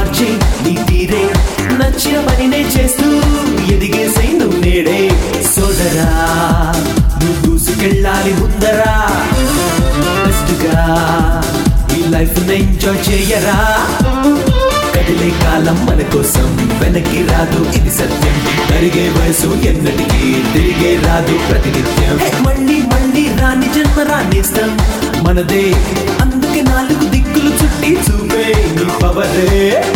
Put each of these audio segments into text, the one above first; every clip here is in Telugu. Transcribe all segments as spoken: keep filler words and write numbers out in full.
మార్చే నీ తీరే నచ్చిన పనినే చేస్తూ ఎదిగేసై నువ్వు నేడే సోదరా నువ్వు దూసుకెళ్ళాలి ముందరా బెస్ట్గా ఈ లైఫ్ ఎంజాయ్ చేయరా కదిలే కాలం మన కోసం వెనక్కి రాదు ఇది సత్యం కరిగే వయసు ఎన్నటికీ తిరిగే రాదు ప్రతినిత్యం మళ్ళీ మళ్ళీ రాని జన్మ రానిస్తాం మనదే అందుకే నాలుగు దిక్కులు చుట్టి చూపే నీ పవరే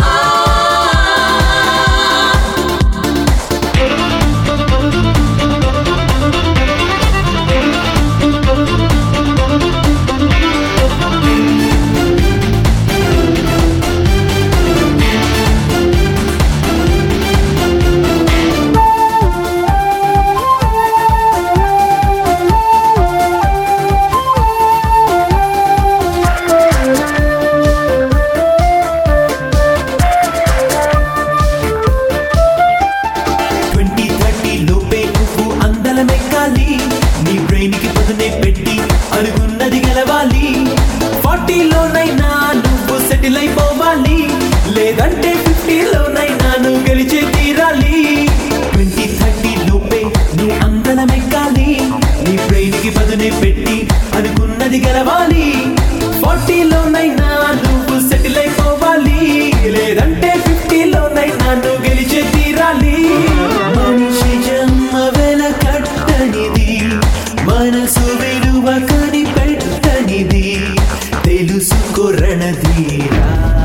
నీ బ్రెయిన్ కి పదునే పెట్టి అనుకున్నది గెలవాలి ఫార్టీలోనైనా నువ్వు సెటిల్ అయిపోవాలి లేదంటే ఫిఫ్టీలోనైనా నువ్వు గెలిచే తీరాలి ట్వంటీ థర్టీ లోపే నువ్వు అందలం ఎక్కాలి నీ బ్రెయిన్ కి పదునే పెట్టి అనుకున్నది గెలవాలి ఫార్టీలోనైనా నువ్వు సెటిల్ అయిపోవాలి లేదంటే ఫిఫ్టీలోనైనా నువ్వు గెలిచే తీరాలి మనిషి జన్మ వెల కట్టనిది మనసు విలువ కనిపెట్టనిది తెలుసుకోరణధీరా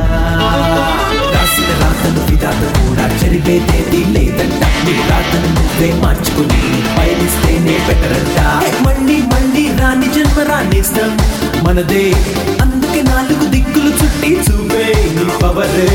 రాసిన రాతను విధాత కూడా చెరిపేదేది లేదంట నీ రాతను నువ్వే మార్చుకుని పయనిస్తేనే బెటరంట మళ్ళీ మళ్ళీ రాని జన్మ రానిస్తాం మనదే అందుకే నాలుగు దిక్కులు చుట్టి చూపే నీ పవరే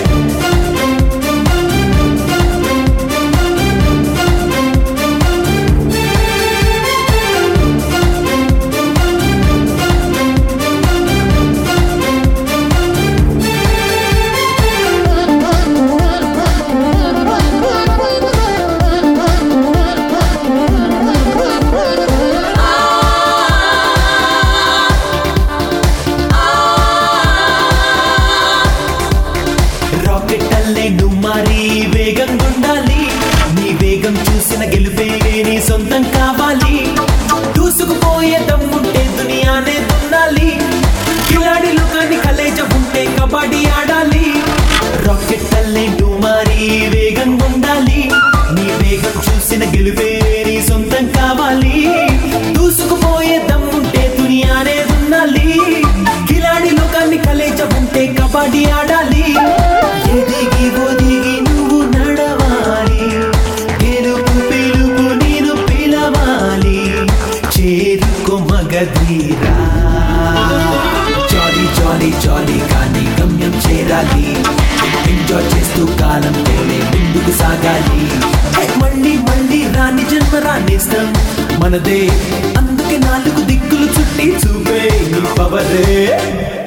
నువ్వు మారి వేగం ఉండాలి నీ వేగం చూసిన గెలుపే నీ సొంతం కావాలి దూసుకుపోయే దమ్ముంటే దునియానే దున్నాలి కిలాడిలో కానీ కలేజ ఉంటే కబడ్డీ ఆడాలి రాకెట్ అల్లే నువ్వు మారి వేగం ఉండాలి నీ వేగం చూసిన గెలుపే నీ సొంతం కావాలి దూసుకుపోయే దమ్ముంటే దునియానే దున్నాలి కిలాడిలో కానీ కలేజ ఉంటే కబడ్డీ ఆడాలి ఎదిగి ఒదిగి నువ్వు నడవాలి గెలుపు పిలుపు నేను పిలవాలి చేరుకో మగధీరా జాలీ జాలీ జాలీ కానీ గమ్యం చేరాలి ఎంజాయ్ చేస్తూ కాలంతోనే ముందుకు సాగాలి మళ్ళీ మళ్ళీ రాని జన్మ రానిస్తాం మనదే అందుకే నాలుగు దిక్కులు చుట్టి చూపే నీ పవరే